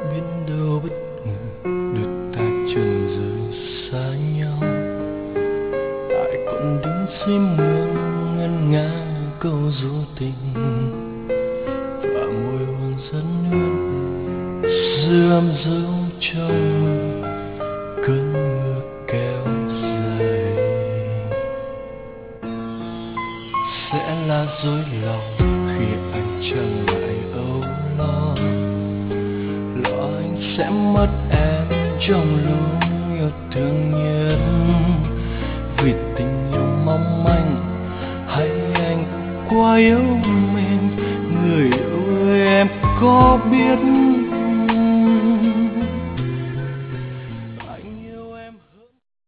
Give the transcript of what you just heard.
biết đâu bất ngờ đôi ta chân rời xa nhau. Ai còn đứng dưới mưa ngân nga câu ru tình, và môi hôn dẫn ướt dư âm dấu trong cơn mưa kéo dài. Sẽ là dối lòng khi anh chẳng lại âu lo, lo anh sẽ mất em trong lúc yêu thương nhất. Vì tình yêu mong manh hay anh quá yếu mình, người yêu ơi em có biết